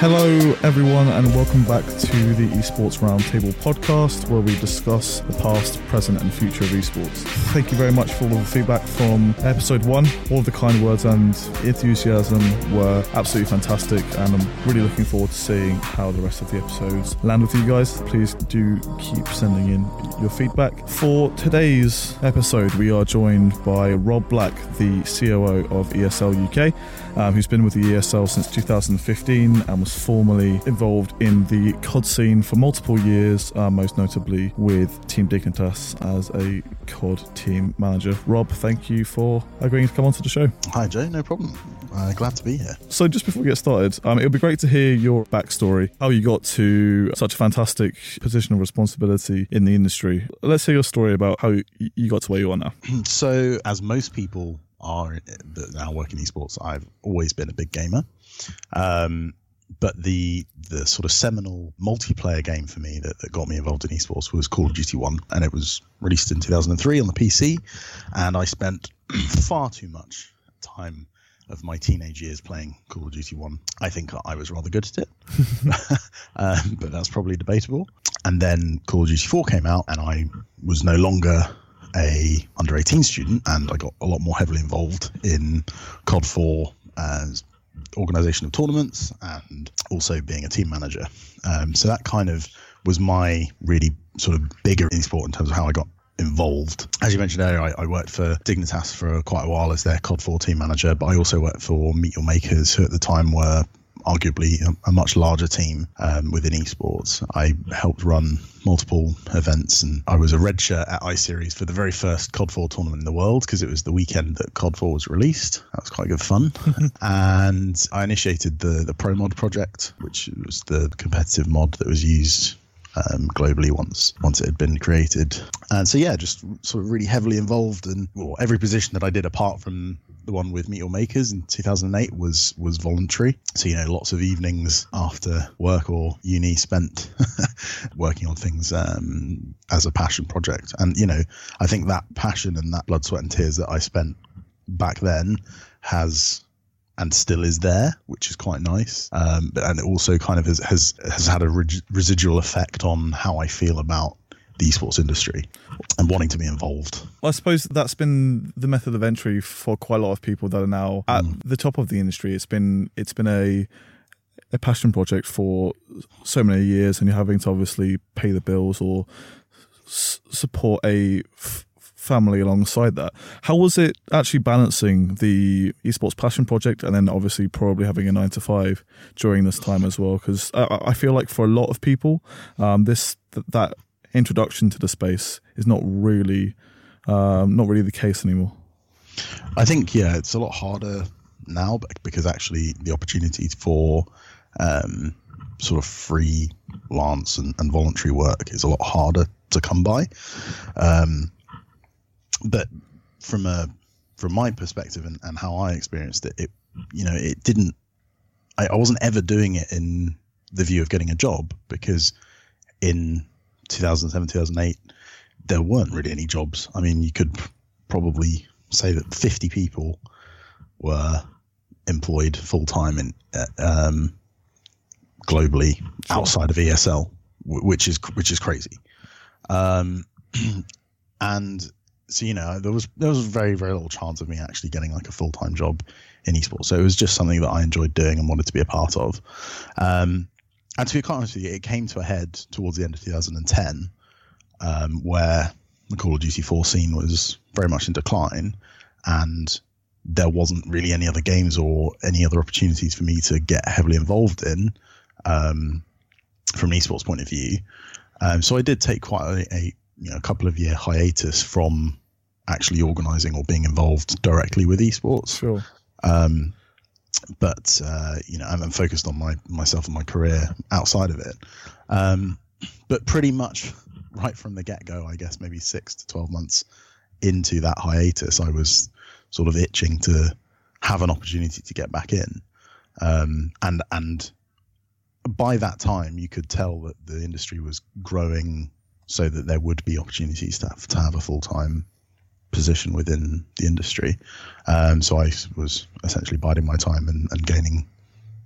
Hello everyone and welcome back to the Esports Roundtable podcast, where we discuss the past, present and future of esports. Thank you very much for all of the feedback from episode 1. All of the kind words and enthusiasm were absolutely fantastic, and I'm really looking forward to seeing how the rest of the episodes land with you guys. Please do keep sending in your feedback. For today's episode, we are joined by Rob Black, the COO of ESL UK, who's been with the ESL since 2015 and was formerly involved in the COD scene for multiple years, most notably with Team Dignitas as a COD team manager. Rob, thank you for agreeing to come onto the show. Hi Joe, no problem. Glad to be here. So just before we get started, it would be great to hear your backstory, how you got to such a fantastic position of responsibility in the industry. Let's hear your story about how you got to where you are now. So, as most people are that now work in esports, I've always been a big gamer. But the sort of seminal multiplayer game for me that got me involved in esports was Call of Duty 1, and it was released in 2003 on the PC, and I spent far too much time of my teenage years playing Call of Duty 1. I think I was rather good at it, but that's probably debatable. And then Call of Duty 4 came out, and I was no longer a under 18 student, and I got a lot more heavily involved in COD 4 as organisation of tournaments and also being a team manager. So that kind of was my really sort of bigger esport in terms of how I got involved. As you mentioned earlier, I worked for Dignitas for quite a while as their COD 4 team manager, but I also worked for Meet Your Makers, who at the time were arguably a much larger team within esports. I helped run multiple events, and I was a red shirt at iSeries for the very first COD 4 tournament in the world, because it was the weekend that COD 4 was released. That was quite good fun. And I initiated the Pro Mod project, which was the competitive mod that was used globally once it had been created. And so just sort of really heavily involved in every position that I did apart from the one with Meet Your Makers in 2008 was voluntary. So, lots of evenings after work or uni spent working on things as a passion project. And, I think that passion and that blood, sweat and tears that I spent back then has and still is there, which is quite nice. And it also kind of has had a residual effect on how I feel about the esports industry and wanting to be involved. Well, I suppose that's been the method of entry for quite a lot of people that are now at the top of the industry. It's been a passion project for so many years, and you're having to obviously pay the bills or support a family alongside that. How was it actually balancing the esports passion project and then obviously probably having a 9-to-5 during this time as well? Because I feel like for a lot of people, that introduction to the space is not really the case anymore. I think it's a lot harder now, because actually the opportunity for sort of freelance and voluntary work is a lot harder to come by. But from my perspective and how I experienced it, it didn't. I wasn't ever doing it in the view of getting a job, because in 2007, 2008, there weren't really any jobs. I mean, you could probably say that 50 people were employed full time in globally outside of ESL, which is crazy. And so there was very, very little chance of me actually getting like a full time job in esports. So it was just something that I enjoyed doing and wanted to be a part of. And to be quite honest with you, it came to a head towards the end of 2010, where the Call of Duty 4 scene was very much in decline, and there wasn't really any other games or any other opportunities for me to get heavily involved in from an esports point of view. So I did take quite a couple of year hiatus from actually organising or being involved directly with esports. Sure. But I'm focused on myself and my career outside of it. But pretty much right from the get-go, I guess maybe 6 to 12 months into that hiatus, I was sort of itching to have an opportunity to get back in. And by that time, you could tell that the industry was growing so that there would be opportunities to have a full-time position within the industry. So I was essentially biding my time and gaining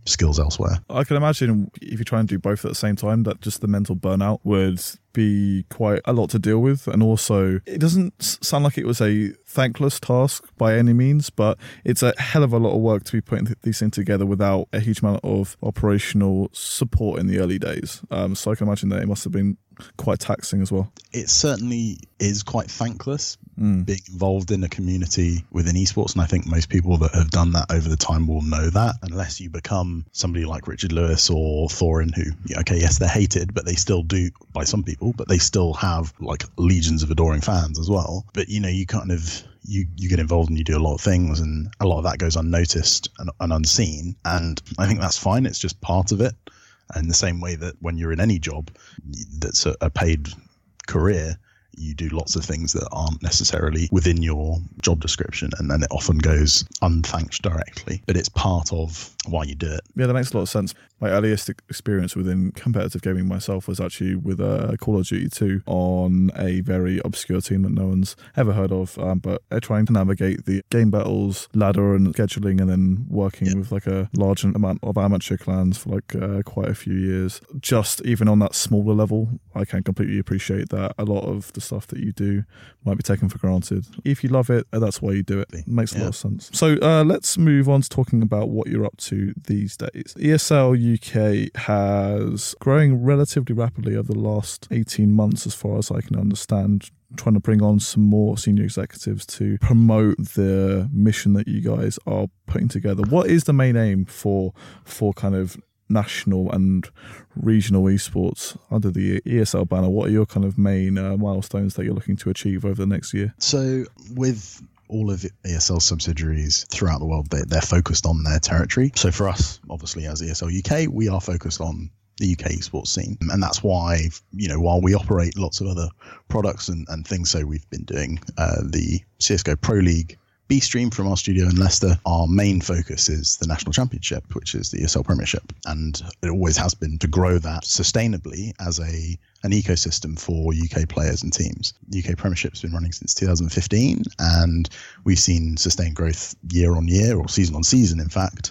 skills elsewhere. I can imagine if you try and do both at the same time, that just the mental burnout would be quite a lot to deal with. And also, it doesn't sound like it was a thankless task by any means, but it's a hell of a lot of work to be putting these things together without a huge amount of operational support in the early days. So I can imagine that it must have been quite taxing as well. It certainly is quite thankless being involved in a community within esports, and I think most people that have done that over the time will know that, unless you become somebody like Richard Lewis or Thorin, who, okay, yes, they're hated, but they still do, by some people, but they still have like legions of adoring fans as well. But you kind of you get involved and you do a lot of things, and a lot of that goes unnoticed and unseen, and I think that's fine. It's just part of it. And the same way that when you're in any job that's a paid career, you do lots of things that aren't necessarily within your job description, and then it often goes unthanked directly, but it's part of why you do it. Yeah, that makes a lot of sense. My earliest experience within competitive gaming myself was actually with Call of Duty 2 on a very obscure team that no one's ever heard of, but trying to navigate the game battles, ladder and scheduling, and then working with like a large amount of amateur clans for like quite a few years. Just even on that smaller level, I can completely appreciate that a lot of the stuff that you do might be taken for granted. If you love it, that's why you do it. It makes a lot of sense. So let's move on to talking about what you're up to these days. ESL UK has growing relatively rapidly over the last 18 months, as far as I can understand, trying to bring on some more senior executives to promote the mission that you guys are putting together. What is the main aim for kind of national and regional esports under the ESL banner? What are your kind of main milestones that you're looking to achieve over the next year? So with all of ESL subsidiaries throughout the world, they're focused on their territory. So for us, obviously, as ESL UK, we are focused on the UK esports scene. And that's why, while we operate lots of other products and things, so we've been doing the CSGO Pro League B-Stream from our studio in Leicester. Our main focus is the National Championship, which is the ESL Premiership. And it always has been to grow that sustainably as an ecosystem for UK players and teams. The UK Premiership's been running since 2015, and we've seen sustained growth year on year, or season on season, in fact,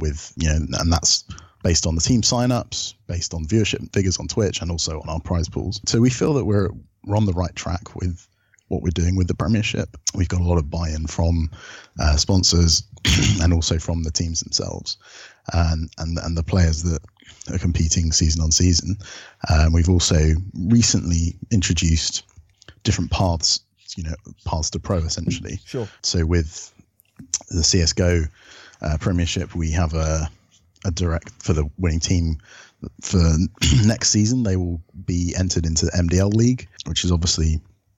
and that's based on the team signups, based on viewership figures on Twitch, and also on our prize pools. So we feel that we're on the right track with what we're doing with the Premiership. We've got a lot of buy-in from sponsors and also from the teams themselves, and the players that are competing season on season. We've also recently introduced different paths to pro, essentially. Sure. So with the CSGO Premiership, we have a direct for the winning team. For next season, they will be entered into the MDL League, which is obviously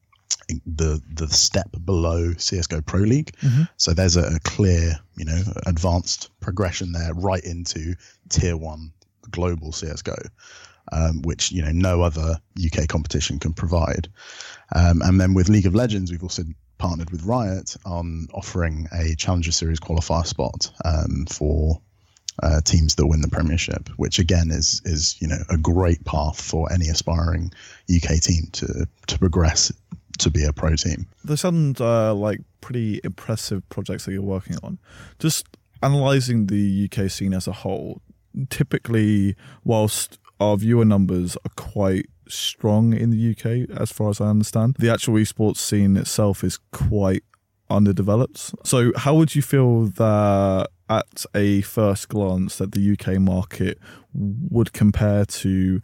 the step below CSGO Pro League. Mm-hmm. So there's a clear, advanced progression there right into Tier 1 global CSGO, which, no other UK competition can provide. And then with League of Legends, we've also partnered with Riot on offering a Challenger Series qualifier spot for teams that win the Premiership, which again is a great path for any aspiring UK team to progress to be a pro team. They sound like pretty impressive projects that you're working on. Just analysing the UK scene as a whole, typically, whilst our viewer numbers are quite strong in the UK, as far as I understand, the actual esports scene itself is quite underdeveloped. So how would you feel that at a first glance that the UK market would compare to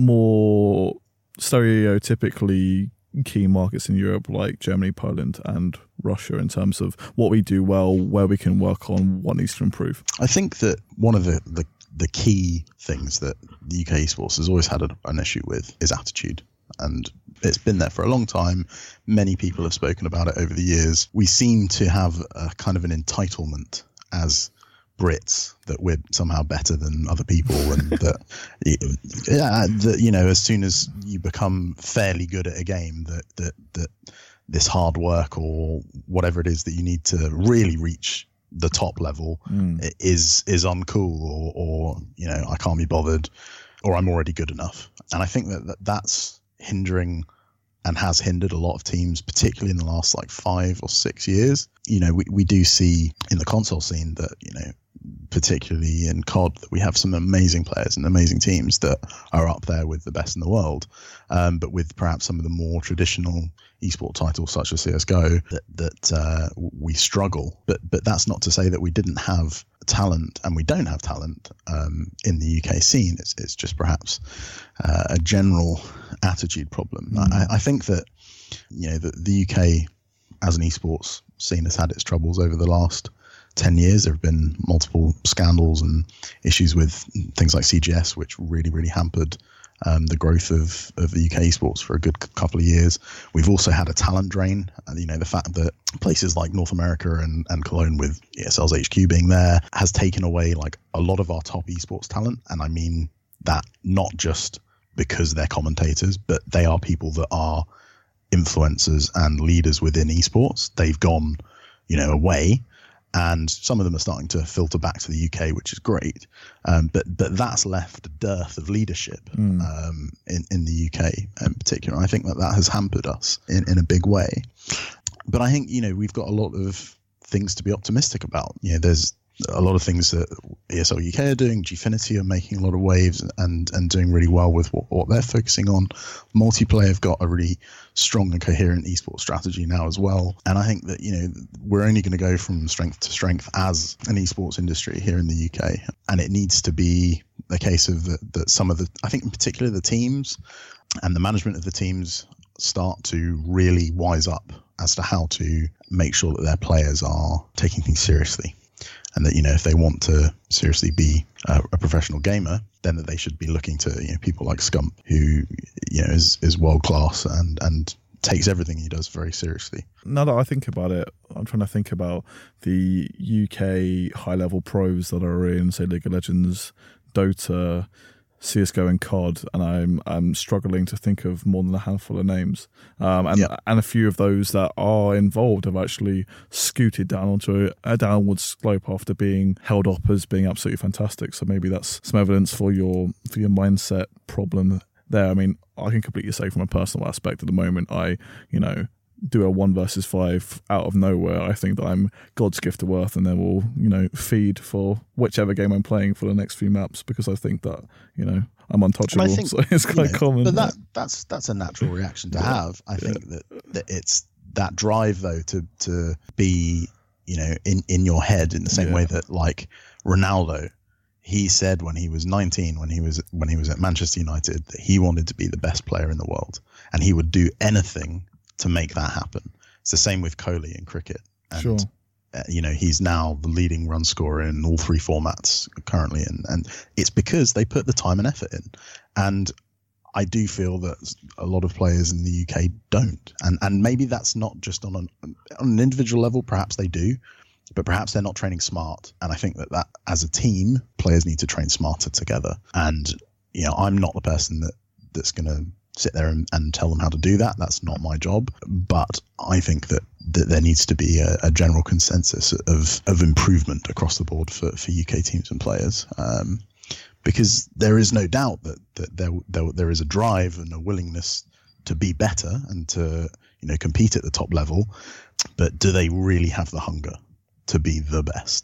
more stereotypically key markets in Europe like Germany, Poland and Russia, in terms of what we do well, where we can work on, what needs to improve? I think that one of the key things that the UK esports has always had an issue with is attitude. And it's been there for a long time. Many people have spoken about it over the years. We seem to have a kind of an entitlement as Brits that we're somehow better than other people, and that as soon as you become fairly good at a game, that this hard work or whatever it is that you need to really reach the top level is uncool, or I can't be bothered, or I'm already good enough. And I think that's hindering and has hindered a lot of teams, particularly in the last like 5 or 6 years. We do see in the console scene that, particularly in COD, that we have some amazing players and amazing teams that are up there with the best in the world. But with perhaps some of the more traditional esport titles such as CSGO, that we struggle. But that's not to say that we didn't have talent, and we don't have talent in the UK scene. It's just perhaps a general attitude problem. I think that the UK as an esports scene has had its troubles over the last 10 years. There have been multiple scandals and issues with things like CGS, which really, really hampered the growth of the UK esports for a good couple of years. We've also had a talent drain. The fact that places like North America and Cologne, with ESL's HQ being there, has taken away like a lot of our top esports talent. And I mean that not just because they're commentators, but they are people that are influencers and leaders within esports. They've gone, away. And some of them are starting to filter back to the UK, which is great. But that's left a dearth of leadership in the UK in particular. I think that has hampered us in a big way. But I think, we've got a lot of things to be optimistic about. There's a lot of things that ESL UK are doing. Gfinity are making a lot of waves and doing really well with what they're focusing on. Multiplayer have got a really strong and coherent esports strategy now as well. And I think that, we're only going to go from strength to strength as an esports industry here in the UK. And it needs to be a case of that some of I think in particular the teams and the management of the teams start to really wise up as to how to make sure that their players are taking things seriously. And that, if they want to seriously be a professional gamer, then that they should be looking to, people like Scump, who, is world class and takes everything he does very seriously. Now that I think about it, I'm trying to think about the UK high level pros that are in, say, League of Legends, Dota, CSGO and COD, and I'm struggling to think of more than a handful of names. And a few of those that are involved have actually scooted down onto a downward slope after being held up as being absolutely fantastic. So maybe that's some evidence for your mindset problem there. I mean, I can completely say from a personal aspect at the moment, I do a 1 versus 5 out of nowhere. I think that I'm God's gift to Earth, and then will feed for whichever game I'm playing for the next few maps, because I think that I'm untouchable. So it's quite common. But that's a natural reaction to have. I think that it's that drive though to be in your head in the same way that like Ronaldo. He said when he was 19, when he was at Manchester United, that he wanted to be the best player in the world, and he would do anything to make that happen. It's the same with Kohli in cricket. And, sure. He's now the leading run scorer in all 3 formats currently. And it's because they put the time and effort in. And I do feel that a lot of players in the UK don't. And maybe that's not just on an individual level. Perhaps they do, but perhaps they're not training smart. And I think that as a team, players need to train smarter together. And, I'm not the person that's going to sit there and tell them how to do that. That's not my job. But I think that there needs to be a general consensus of improvement across the board for UK teams and players. Because there is no doubt that there is a drive and a willingness to be better and to compete at the top level. But do they really have the hunger to be the best?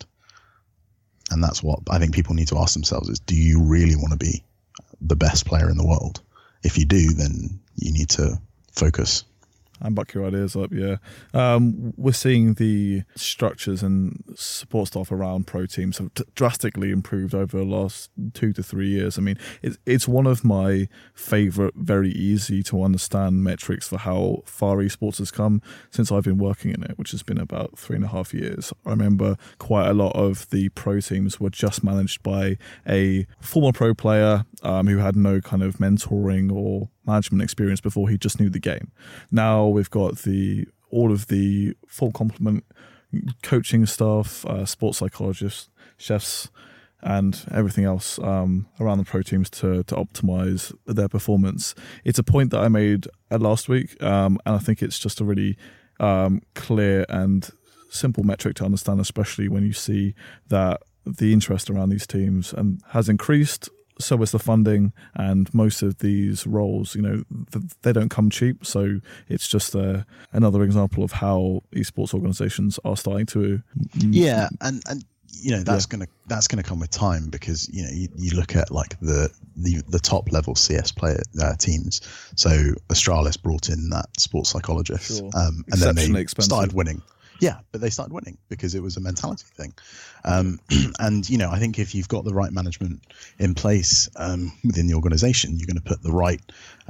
And that's what I think people need to ask themselves is, do you really want to be the best player in the world? If you do, then you need to focus. And buck your ideas up, yeah. We're seeing the structures and support staff around pro teams have drastically improved over the last 2 to 3 years. I mean, it's one of my favourite, very easy to understand metrics for how far esports has come since I've been working in it, which has been about 3.5 years. I remember quite a lot of the pro teams were just managed by a former pro player who had no kind of mentoring or management experience before. He just knew the game. Now we've got all of the full complement coaching staff, sports psychologists, chefs, and everything else around the pro teams to optimize their performance. It's a point that I made last week, and I think it's just a really clear and simple metric to understand, especially when you see that the interest around these teams has increased so is the funding, and most of these roles, they don't come cheap. So it's just another example of how esports organizations are starting to. Yeah, and that's gonna come with time, because you look at like the top level CS player teams. So Astralis brought in that sports psychologist, sure. And then they expensive. started winning. Yeah, but they started winning because it was a mentality thing. And, I think if you've got the right management in place within the organization, you're going to put the right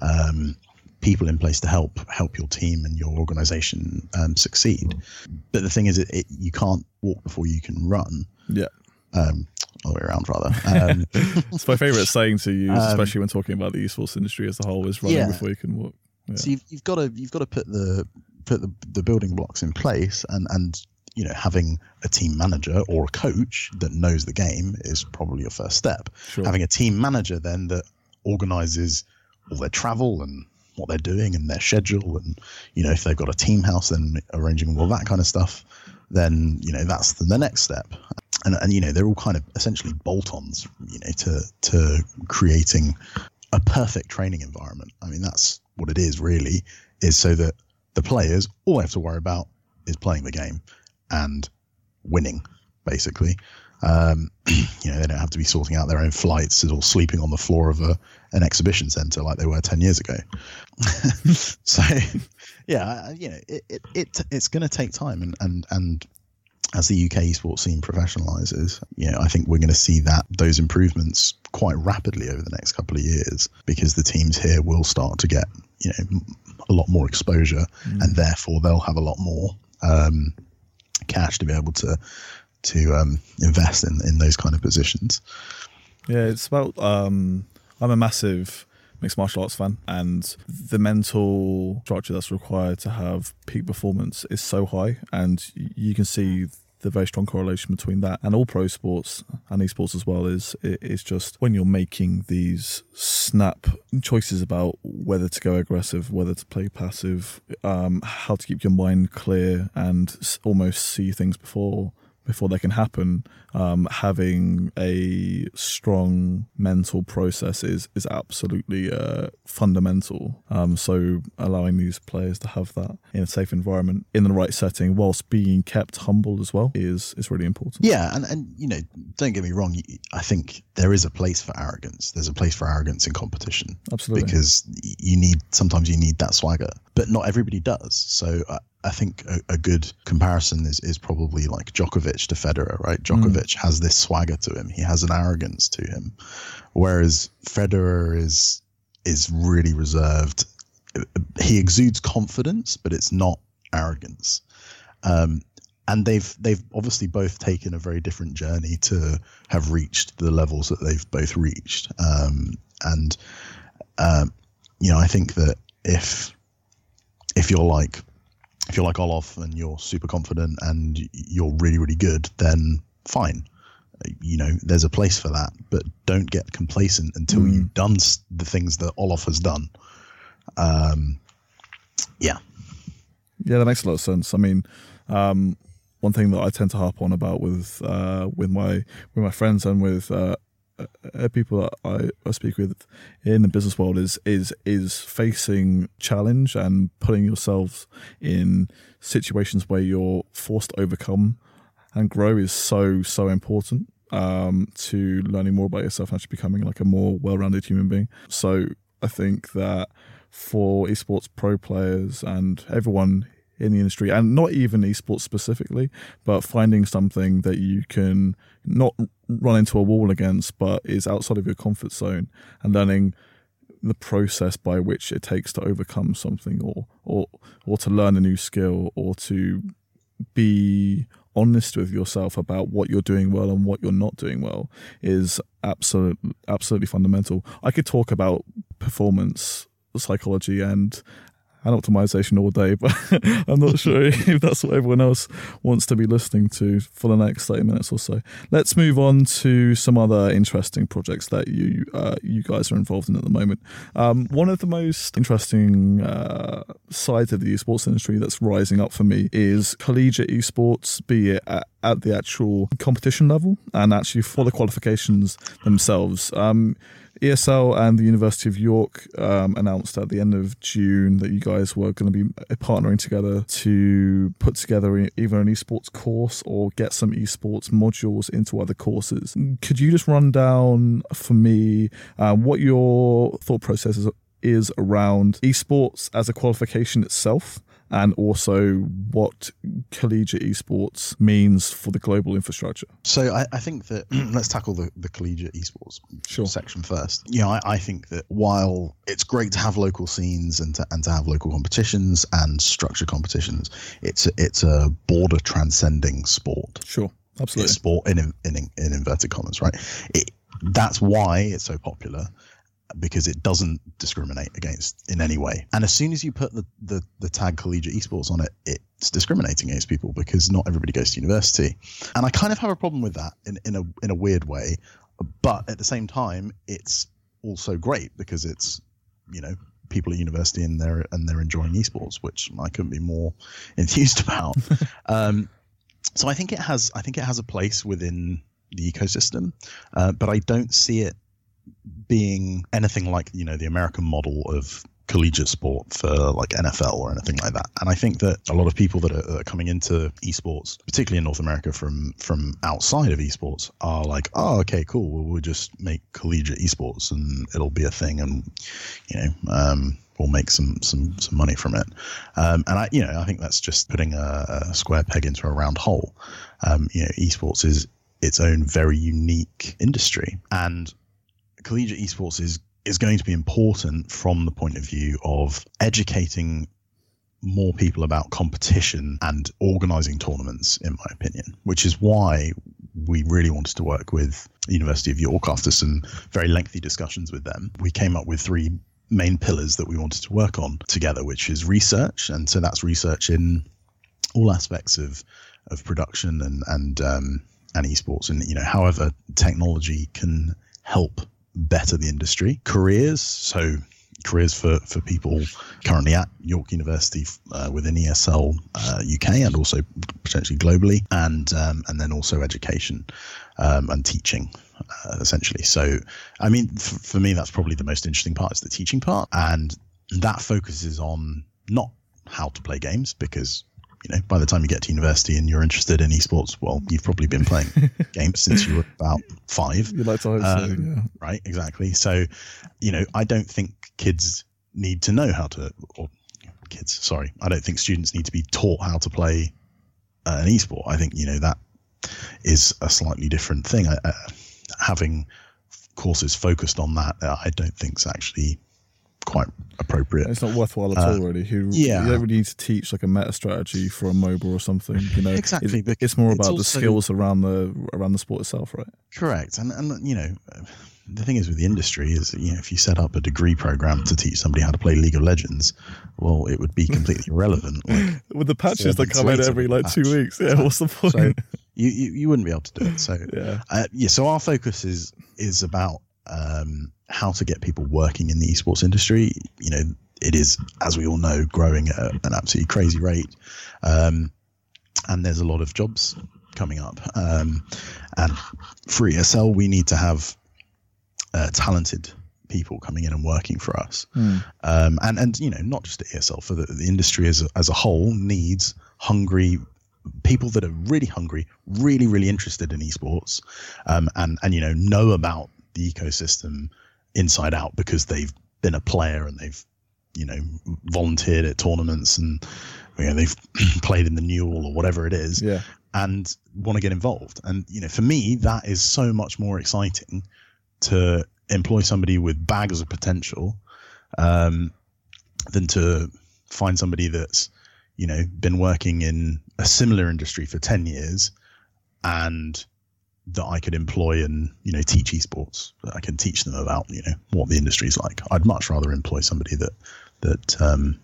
people in place to help your team and your organization succeed. But the thing is, you can't walk before you can run. Yeah. All the way around, rather. It's my favorite saying to use, especially when talking about the esports industry as a whole, is running before you can walk. Yeah. So you've got to put the building blocks in place, and having a team manager or a coach that knows the game is probably your first step. Sure. Having a team manager then that organizes all their travel and what they're doing and their schedule, and if they've got a team house, then arranging all that kind of stuff, then that's the next step. And they're all kind of essentially bolt-ons to creating a perfect training environment. I mean, that's what it is really, is so that the players, all they have to worry about is playing the game and winning, basically. They don't have to be sorting out their own flights or sleeping on the floor of an exhibition center like they were 10 years ago. So, yeah, it's going to take time, and as the UK esports scene professionalizes, I think we're going to see those improvements quite rapidly over the next couple of years, because the teams here will start to get a lot more exposure, and therefore they'll have a lot more cash to be able to invest in those kind of positions. Yeah, it's about I'm a massive mixed martial arts fan, and the mental structure that's required to have peak performance is so high, and you can see the very strong correlation between that and all pro sports and esports as well. Is just when you're making these snap choices about whether to go aggressive, whether to play passive, how to keep your mind clear and almost see things before they can happen. Having a strong mental process is absolutely fundamental. So allowing these players to have that in a safe environment, in the right setting, whilst being kept humble as well, is really important. Yeah, and don't get me wrong, I think there is a place for arrogance. There's a place for arrogance in competition. Absolutely. Because sometimes you need that swagger, but not everybody does. So I think a good comparison is probably like Djokovic to Federer, right? Djokovic has this swagger to him. He has an arrogance to him, whereas Federer is really reserved. He exudes confidence, but it's not arrogance. And they've obviously both taken a very different journey to have reached the levels that they've both reached. I think that if you're like Olof and you're super confident and you're really, really good, then fine. There's a place for that, but don't get complacent until you've done the things that Olof has done. Yeah, that makes a lot of sense. I mean, one thing that I tend to harp on about with my friends and with people that I speak with in the business world is facing challenge and putting yourselves in situations where you're forced to overcome and grow is so important to learning more about yourself and actually becoming like a more well-rounded human being. So I think that for esports pro players and everyone in the industry, and not even esports specifically, but finding something that you can not run into a wall against, but is outside of your comfort zone, and learning the process by which it takes to overcome something, or to learn a new skill, or to be honest with yourself about what you're doing well and what you're not doing well, is absolutely fundamental. I could talk about performance psychology and and optimization all day, but I'm not sure if that's what everyone else wants to be listening to for the next 30 minutes or so. Let's move on to some other interesting projects that you guys are involved in at the moment. One of the most interesting sides of the esports industry that's rising up for me is collegiate esports, be it at the actual competition level and actually for the qualifications themselves. ESL and the University of York announced at the end of June that you guys were going to be partnering together to put together either an esports course or get some esports modules into other courses. Could you just run down for me what your thought process is around esports as a qualification itself, and also what collegiate esports means for the global infrastructure? So I think that let's tackle the collegiate esports section first. I think that while it's great to have local scenes and to have local competitions and structured competitions, it's a border transcending sport. Sure, absolutely. It's sport in inverted commas, right? That's why it's so popular, because it doesn't discriminate against in any way. And as soon as you put the tag collegiate esports on it, it's discriminating against people, because not everybody goes to university. And I kind of have a problem with that in a weird way. But at the same time, it's also great because it's, people at university and they're enjoying esports, which I couldn't be more enthused about. So I think it has a place within the ecosystem, but I don't see it being anything like the American model of collegiate sport for like NFL or anything like that. And I think that a lot of people that are coming into esports, particularly in North America from outside of esports, are like, oh, okay, cool, well, we'll just make collegiate esports and it'll be a thing, and we'll make some money from it. And I think that's just putting a square peg into a round hole. Esports is its own very unique industry, and collegiate esports is going to be important from the point of view of educating more people about competition and organizing tournaments, in my opinion, which is why we really wanted to work with the University of York. After some very lengthy discussions with them, we came up with 3 main pillars that we wanted to work on together, which is research. And so that's research in all aspects of production and esports, and however technology can help better the industry. Careers, so careers for people currently at York University within ESL UK and also potentially globally, and then also education and teaching, essentially. So I mean, for me, that's probably the most interesting part, is the teaching part, and that focuses on not how to play games, because by the time you get to university and you're interested in esports, well, you've probably been playing games since you were about 5. You'd like to hope so, yeah. Right, exactly. So, I don't think kids need to know how to, I don't think students need to be taught how to play an esport. I think, that is a slightly different thing. Having courses focused on that, I don't think is actually quite appropriate. It's not worthwhile at all, really. You don't really need to teach like a meta strategy for a MOBA or something. Exactly. It's more about the skills around the sport itself, right? Correct. And the thing is with the industry is, if you set up a degree program to teach somebody how to play League of Legends, well, it would be completely irrelevant. Like, with the patches that come in every 2 weeks, what's the point? So you wouldn't be able to do it. So so our focus is about how to get people working in the esports industry. It is, as we all know, growing at an absolutely crazy rate, and there's a lot of jobs coming up. And for ESL, we need to have talented people coming in and working for us. And not just at ESL, for the industry as a whole needs hungry people that are really hungry, really, really interested in esports, and know about the ecosystem inside out, because they've been a player and they've volunteered at tournaments, and they've played in the Newell or whatever it is, and want to get involved. And for me, that is so much more exciting to employ somebody with bags of potential than to find somebody that's been working in a similar industry for 10 years and that I could employ and teach esports. That I can teach them about what the industry is like. I'd much rather employ somebody that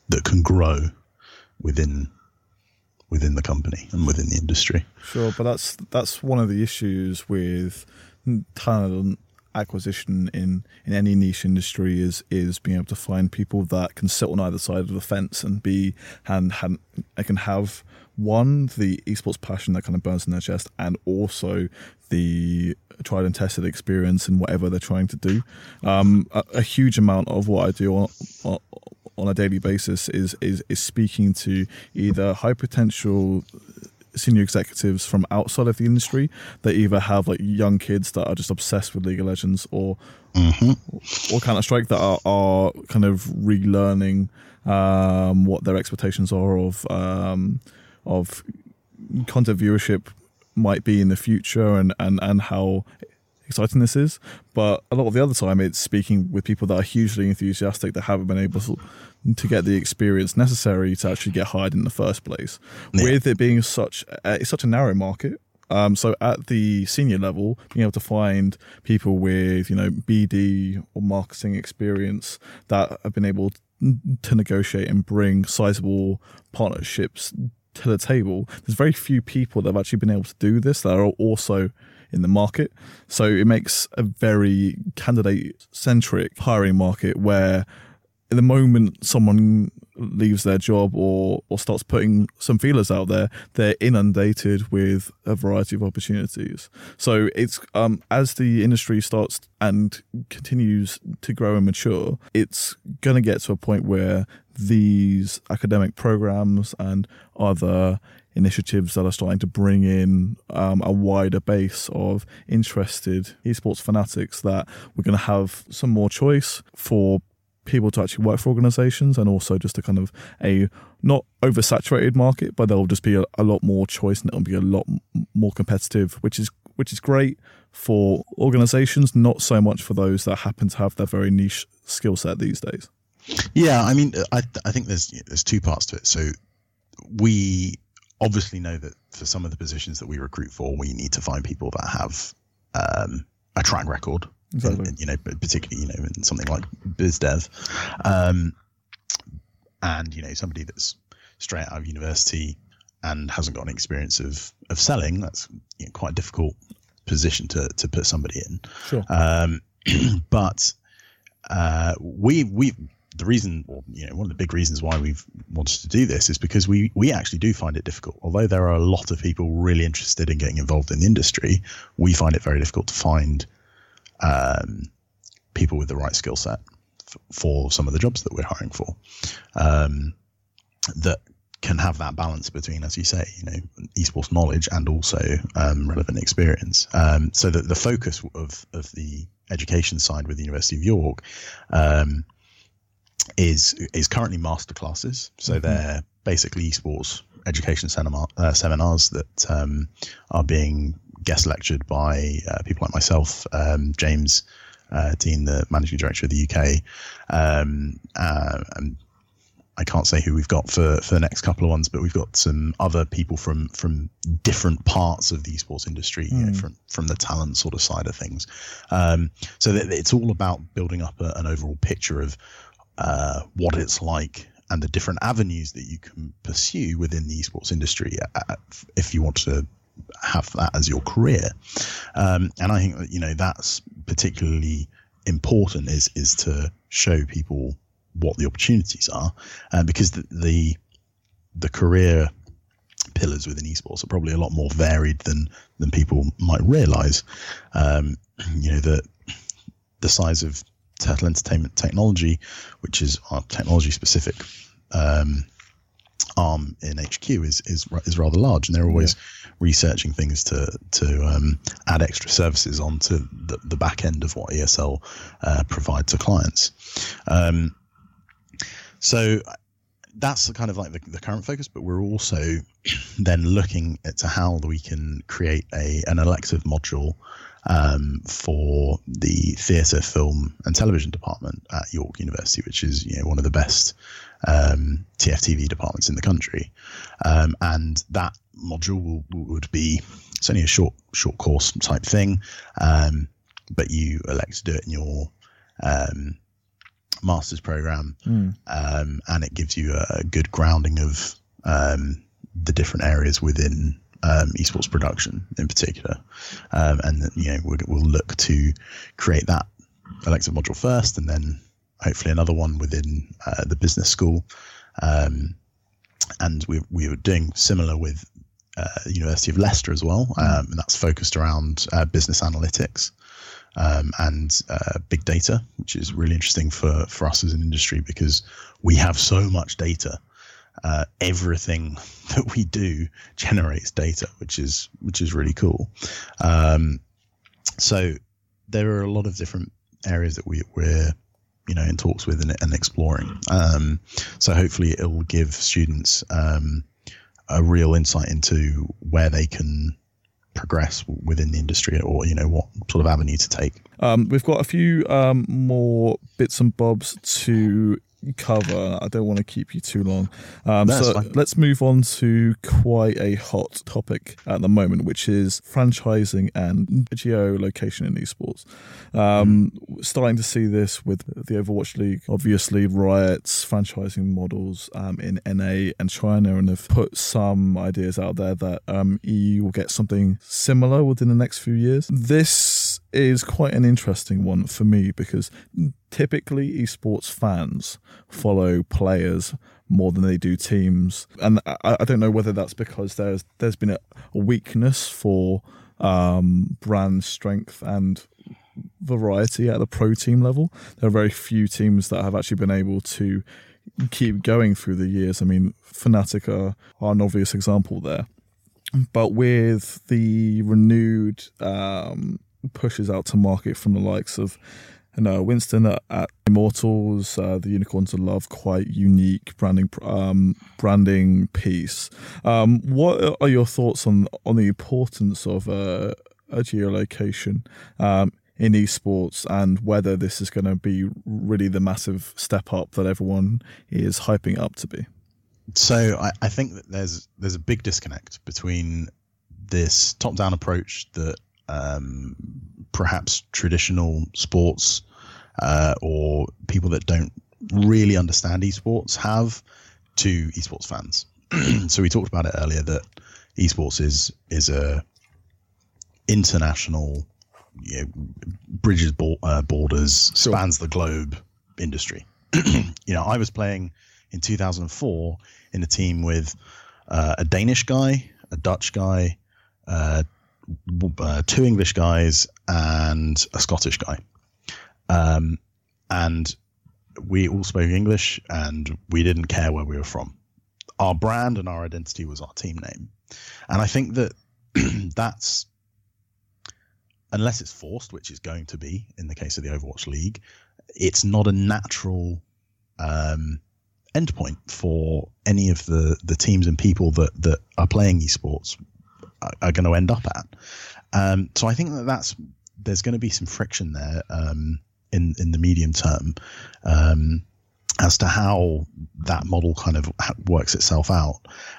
that can grow within the company and within the industry. Sure, but that's one of the issues with talent acquisition in any niche industry is being able to find people that can sit on either side of the fence and can have the esports passion that kind of burns in their chest, and also the tried and tested experience in whatever they're trying to do. A huge amount of what I do on a daily basis is speaking to either high potential senior executives from outside of the industry that either have like young kids that are just obsessed with League of Legends or Counter-Strike that are kind of relearning what their expectations are of content viewership might be in the future and how exciting this is. But a lot of the other time it's speaking with people that are hugely enthusiastic that haven't been able to get the experience necessary to actually get hired in the first place. Yeah. With it being it's such a narrow market. So at the senior level, being able to find people with, BD or marketing experience that have been able to negotiate and bring sizable partnerships to the table, there's very few people that have actually been able to do this that are also in the market. So it makes a very candidate-centric hiring market where the moment someone leaves their job or starts putting some feelers out there, they're inundated with a variety of opportunities. So it's as the industry starts and continues to grow and mature, it's going to get to a point where these academic programs and other initiatives that are starting to bring in a wider base of interested esports fanatics, that we're going to have some more choice for people to actually work for organizations, and also just a kind of a not oversaturated market, but there'll just be a lot more choice and it'll be a lot more competitive, which is great for organizations, not so much for those that happen to have their very niche skill set these days. Yeah, I mean, I think there's two parts to it. So we obviously know that for some of the positions that we recruit for, we need to find people that have a track record. Exactly. Particularly, in something like biz dev, and somebody that's straight out of university and hasn't got an experience of selling. That's quite a difficult position to put somebody in. Sure. But the reason, or one of the big reasons why we've wanted to do this is because we actually do find it difficult. Although there are a lot of people really interested in getting involved in the industry, we find it very difficult to find people with the right skill set for some of the jobs that we're hiring for, that can have that balance between, as you say, esports knowledge and also relevant experience. So that the focus of the education side with the University of York is currently masterclasses. So they're basically esports education seminars that are being guest lectured by people like myself, James Dean, the managing director of the UK, and I can't say who we've got for the next couple of ones, but we've got some other people from different parts of the esports industry, from the talent sort of side of things. So that it's all about building up an overall picture of what it's like and the different avenues that you can pursue within the esports industry if you want to have that as your career. And I think that, that's particularly important is to show people what the opportunities are, because the career pillars within esports are probably a lot more varied than people might realize. The size of Turtle Entertainment Technology, which is our technology specific arm in HQ, is rather large, and they're always researching things to add extra services onto the back end of what ESL provide to clients. So that's kind of like the current focus, but we're also then looking at how we can create an elective module for the theatre, film and television department at York University, which is one of the best TFTV departments in the country, and that module would be, it's only a short course type thing, but you elect to do it in your master's program, and it gives you a good grounding of the different areas within esports production in particular, and we'll look to create that elective module first, and then hopefully another one within the business school, and we were doing similar with the University of Leicester as well, and that's focused around business analytics and big data, which is really interesting for us as an industry because we have so much data. Everything that we do generates data, which is really cool. So there are a lot of different areas that we're in talks with and exploring. So hopefully it will give students a real insight into where they can progress within the industry, or what sort of avenue to take. We've got a few more bits and bobs to cover. I don't want to keep you too long, so let's move on to quite a hot topic at the moment, which is franchising and geolocation in esports. Starting to see this with the Overwatch League, obviously Riot's franchising models in NA and China, and have put some ideas out there that EU will get something similar within the next few years. This is quite an interesting one for me because typically esports fans follow players more than they do teams, and I don't know whether that's because there's been a weakness for brand strength and variety at the pro team level. There are very few teams that have actually been able to keep going through the years. I mean, Fnatic are an obvious example there, but with the renewed pushes out to market from the likes of Winston at Immortals, the Unicorns of Love, quite unique branding piece. What are your thoughts on the importance of a geolocation in esports, and whether this is going to be really the massive step up that everyone is hyping up to be? So I think that there's a big disconnect between this top-down approach that perhaps traditional sports or people that don't really understand esports have to esports fans. So we talked about it earlier that esports is a international, bridges borders, spans the globe industry. I was playing in 2004 in a team with a Danish guy, a Dutch guy, 2 English guys, and a Scottish guy. And we all spoke English, and we didn't care where we were from. Our brand and our identity was our team name. And I think that that's, unless it's forced, which is going to be in the case of the Overwatch League, it's not a natural endpoint for any of the teams and people that are playing esports are going to end up at. So I think there's going to be some friction there in the medium term as to how that model kind of works itself out.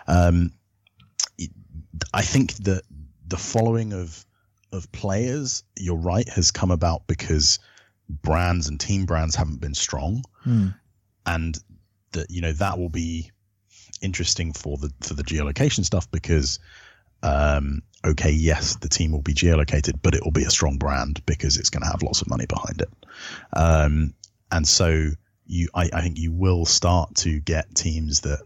I think that the following of players, you're right, has come about because brands and team brands haven't been strong, and that that will be interesting for the geolocation stuff because yes, the team will be geolocated, but it will be a strong brand because it's going to have lots of money behind it, and so I think you will start to get teams that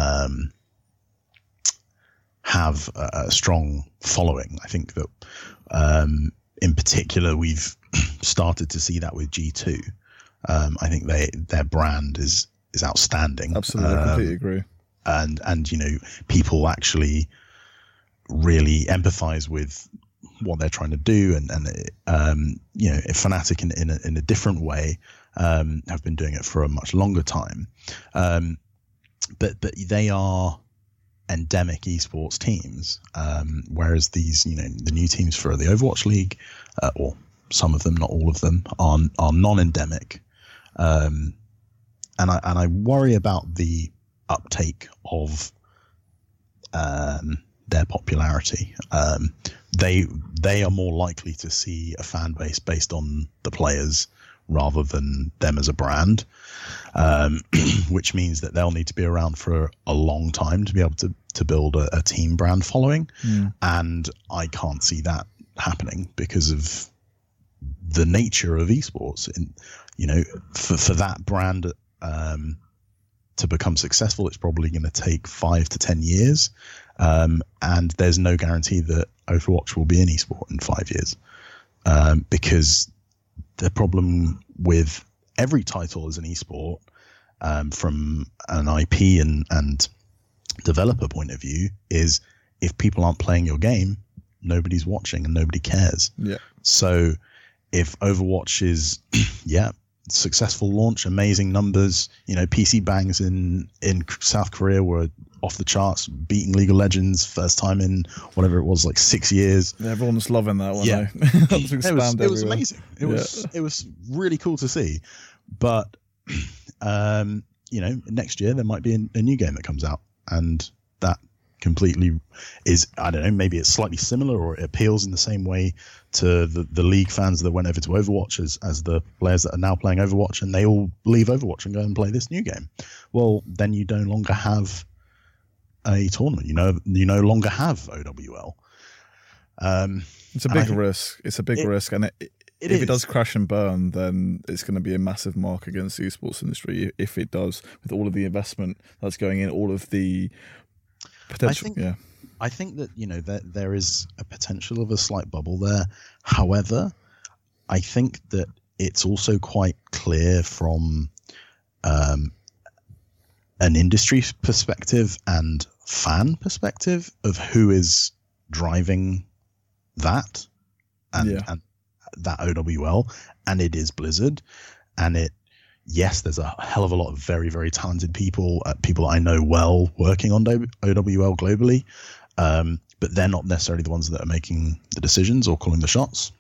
have a strong following. I think that in particular we've started to see that with G2. I think their brand is outstanding. Absolutely, I completely agree. And people actually really empathize with what they're trying to do, and Fnatic in a different way have been doing it for a much longer time, but they are endemic esports teams, whereas these the new teams for the Overwatch League, or some of them, not all of them, are non-endemic, and I worry about the uptake of their popularity. They are more likely to see a fan base based on the players rather than them as a brand, which means that they'll need to be around for a long time to be able to build a team brand following. And I can't see that happening because of the nature of esports. And, you know, for that brand to become successful, it's probably going to take 5 to 10 years. And there's no guarantee that Overwatch will be an esport in 5 years, because the problem with every title as an esport, from an IP and developer point of view, is if people aren't playing your game, nobody's watching and nobody cares. Yeah. So if Overwatch is, successful launch, amazing numbers, you know, PC bangs in South Korea were off the charts, beating League of Legends first time in whatever it was, like 6 years. Everyone's loving that one. Yeah. It was amazing. It was really cool to see. But you know, next year there might be a new game that comes out, and that completely is, I don't know, maybe it's slightly similar or it appeals in the same way to the League fans that went over to Overwatch as the players that are now playing Overwatch, and they all leave Overwatch and go and play this new game. Well, then you no longer have a tournament. You no longer have OWL. It's a big risk. It's a big risk, and if it does crash and burn, then it's going to be a massive mark against the esports industry. If it does, with all of the investment that's going in, all of the potential. I think that, you know, there is a potential of a slight bubble there. However, I think that it's also quite clear from an industry perspective and fan perspective of who is driving that and that OWL, and it is Blizzard. And yes, there's a hell of a lot of very, very talented people I know well working on OWL globally, but they're not necessarily the ones that are making the decisions or calling the shots.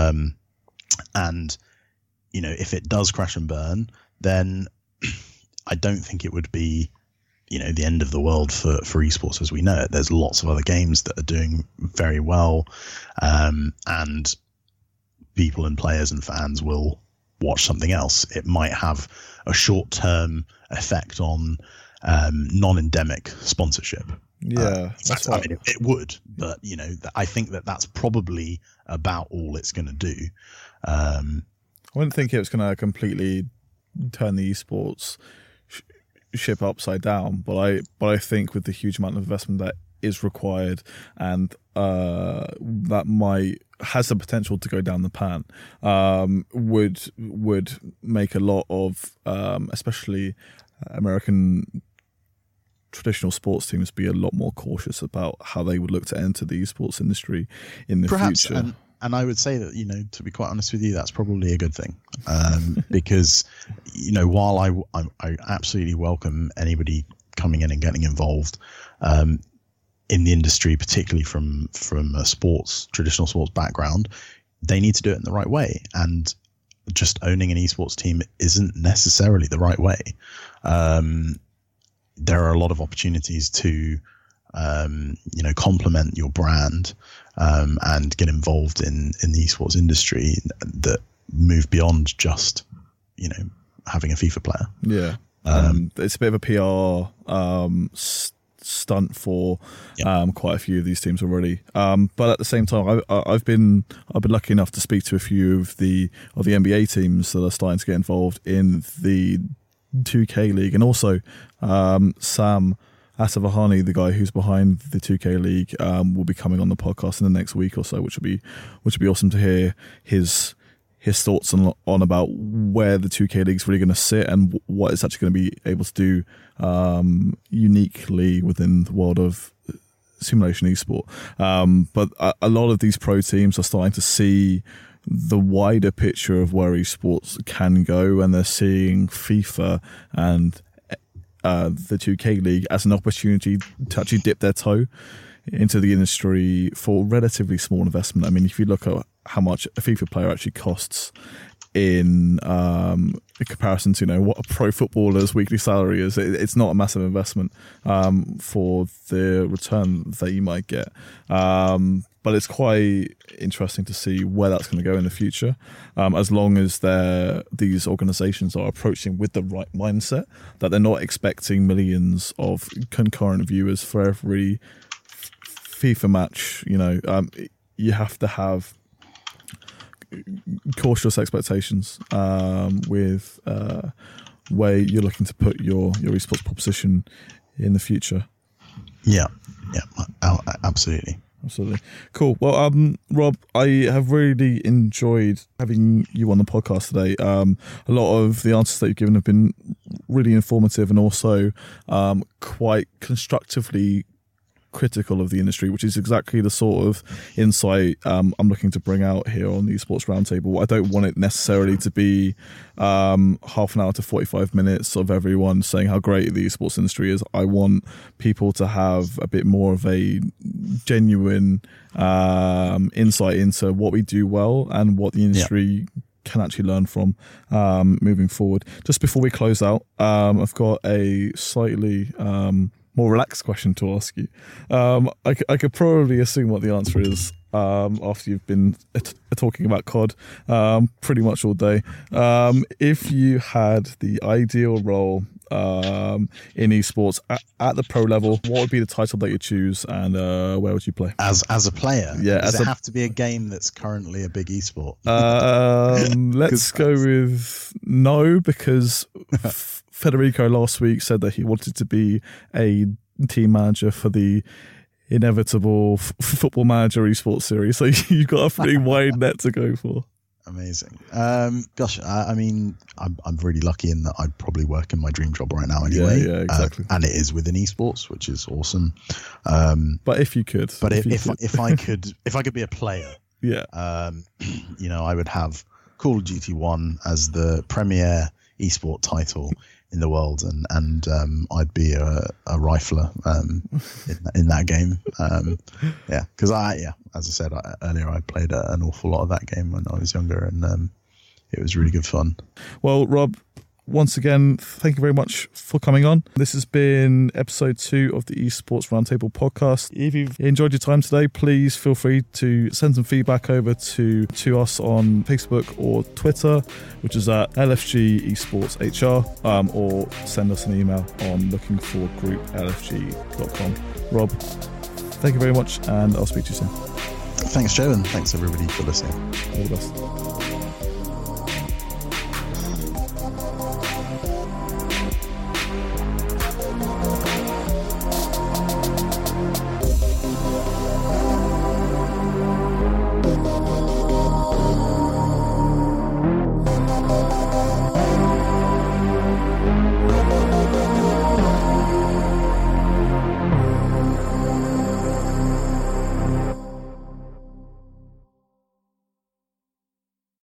And, you know, if it does crash and burn, then I don't think it would be, you know, the end of the world for esports as we know it. There's lots of other games that are doing very well, and people and players and fans will watch something else. It might have a short-term effect on non-endemic sponsorship. Yeah, I mean, it would, but, you know, I think that's probably about all it's going to do. I wouldn't think it was going to completely turn the esports ship upside down, but I think with the huge amount of investment that is required, and that has the potential to go down the pan, would make a lot of especially American traditional sports teams be a lot more cautious about how they would look to enter the esports industry in the future. And I would say that, you know, to be quite honest with you, that's probably a good thing, because, you know, while I absolutely welcome anybody coming in and getting involved in the industry, particularly from a traditional sports background, they need to do it in the right way. And just owning an esports team isn't necessarily the right way. There are a lot of opportunities to, you know, complement your brand and get involved in the esports industry that move beyond just, you know, having a FIFA player. Yeah. It's a bit of a PR stunt for quite a few of these teams already. But at the same time, I've been lucky enough to speak to a few of the NBA teams that are starting to get involved in the 2K League, and also Sam Asavahani, the guy who's behind the 2K League, will be coming on the podcast in the next week or so, which would be awesome to hear his thoughts on about where the 2K League is really going to sit and what it's actually going to be able to do uniquely within the world of simulation esport. But a lot of these pro teams are starting to see the wider picture of where esports can go, and they're seeing FIFA and the 2K League as an opportunity to actually dip their toe into the industry for relatively small investment. I mean, if you look at how much a FIFA player actually costs in comparison to what a pro footballer's weekly salary is. It's not a massive investment for the return that you might get. But it's quite interesting to see where that's going to go in the future, as long as these organisations are approaching with the right mindset, that they're not expecting millions of concurrent viewers for every FIFA match. You have to have cautious expectations with where you're looking to put your esports proposition in the future. Yeah, absolutely. Absolutely. Cool. Well, Rob, I have really enjoyed having you on the podcast today. A lot of the answers that you've given have been really informative and also quite constructively critical of the industry, which is exactly the sort of insight I'm looking to bring out here on the Esports Roundtable. I don't want it necessarily to be half an hour to 45 minutes of everyone saying how great the esports industry is. I want people to have a bit more of a genuine insight into what we do well and what the industry can actually learn from moving forward. Just before we close out, I've got a slightly more relaxed question to ask you. I could probably assume what the answer is after you've been talking about COD pretty much all day. If you had the ideal role in esports at the pro level, what would be the title that you choose, and where would you play? As a player? Yeah. Does it have to be a game that's currently a big esport? Let's go with no, because Federico last week said that he wanted to be a team manager for the inevitable Football Manager esports series. So you've got a pretty wide net to go for. Amazing. Gosh, I mean, I'm really lucky in that I probably work in my dream job right now anyway. Yeah, exactly. And it is within esports, which is awesome. But if you could, if I could be a player, I would have Call of Duty 1 as the premier esport title in the world, and I'd be a rifler in that game. Because as I said earlier, I played an awful lot of that game when I was younger, and it was really good fun. Well, Rob, once again, thank you very much for coming on. This has been episode 2 of the Esports Roundtable podcast. If you've enjoyed your time today, please feel free to send some feedback over to us on Facebook or Twitter, which is at LFG Esports HR, or send us an email on lookingforgrouplfg.com. Rob, thank you very much, and I'll speak to you soon. Thanks, Joe, and thanks everybody for listening. All the best.